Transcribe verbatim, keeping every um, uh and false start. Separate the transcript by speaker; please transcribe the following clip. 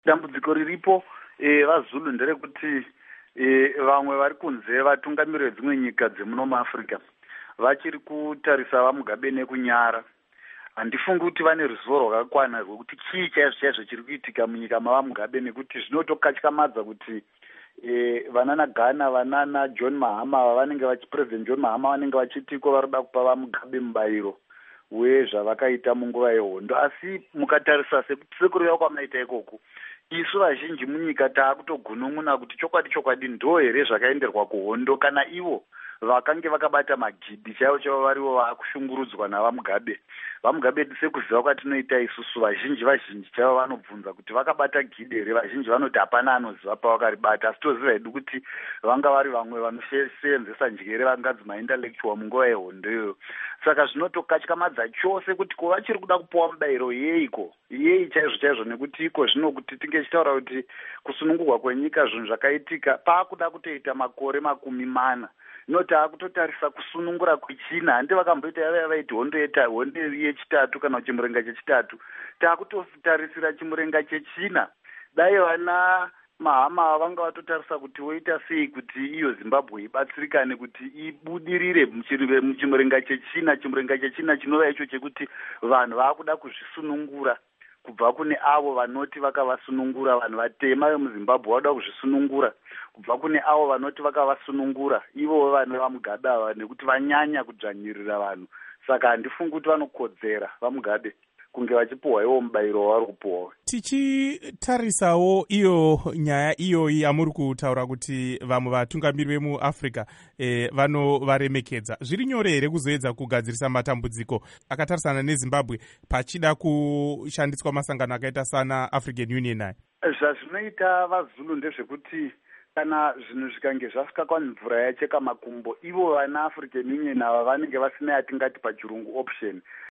Speaker 1: Dambudziko riripo e, vaZulu nderekuti e, vamwe vari kunze vatungamiriri vedzimwe nyika dzemuno muAfrica vachiri kutarisa vaMugabe nekunyara. Handifungi kuti vane ruzivo rwakakwana rwekuti chii chaizvo chaizvo chiri kuitika munyika mavaMugabe, nekuti zvinotokatyamadza kuti e, vanana Ghana vanana John Mahama vanenge vachi President John Mahama vanenge vachitiko varikuda kupa vaMugabe mubayiro wezvavakaita munguva yehondo. Asi mukatarisa sekuruva kwamaita ikoko, isu vazhinji munyika taakutogunun'una kuti chokwadi chokwadi ndo here zvakaenderwa kuhondo, kana ivo vakange vakabata magidhi chaivo chaivo varivo vaakushungurudzwa navaMugabe. VaMugabe sekuziva kwatinoita isusu, vazhinji vazhinji chaivo vanobvunza kuti vakabata gidhi here. Vazhinji vanoti hapana anoziva pavakaribata, asi toziva hedu kuti vanga vari vamwe vanosevenzesa njere vanganzi maintellectual munguva yehondo iyoyo. Saka zvinotokatyamadza chose kuti ko vachiri kuda kupuwa mubayiro yeiko, yei chaizvo chaizvo, nekuti iko zvino kuti tingechitaura kuti kusunungurwa kwenyika zvinhu zvakaitika paakuda kutoita makore makumi mana. Noti akutotarisa kusunungura kwechina, handi vakamboita yava vaiti hondo yeta hondo yechitatu kana chimurenga chechitatu. Taakutotarisira chimurenga chechina. Dai vana Mahama vanga vatotarisa kuti woita sei kuti iyo Zimbabwe ibatsirikane kuti ibudirire muchimurenga chechina. Chimurenga chechina chinova icho chekuti vanhu vakuda kuzvisunungura kubva kune avo vanoti vakavasunungura. Vanhu vatema vemuZimbabwe vada kuzvisunungura kubva kune avo vanoti vakavasunungura ivo vana vaMugabe ava, nekuti vanyanya kudzvanyirira vanhu. Saka handifungi kuti vanokodzera vaMugabe kunge vachipuhwa iwo mubayiro wavari kupuhwa.
Speaker 2: Tichitarisawo iyo nyaya iyoyi yamuri kutaura kuti vamwe vatungamiri vemuAfrica e, vanovaremekedza, zviri nyore here kuzoedza kugadzirisa matambudziko akatarisana neZimbabwe pachida kushandiswa masangano akaita sana African Union aya?
Speaker 1: Zvazvinoita vaZulu ndezvekuti kana zvinhu zvikange zvasvika kwamvura yacheka makumbo, ivo vana African Union ava vanenge vasina yatingati pachirungu option.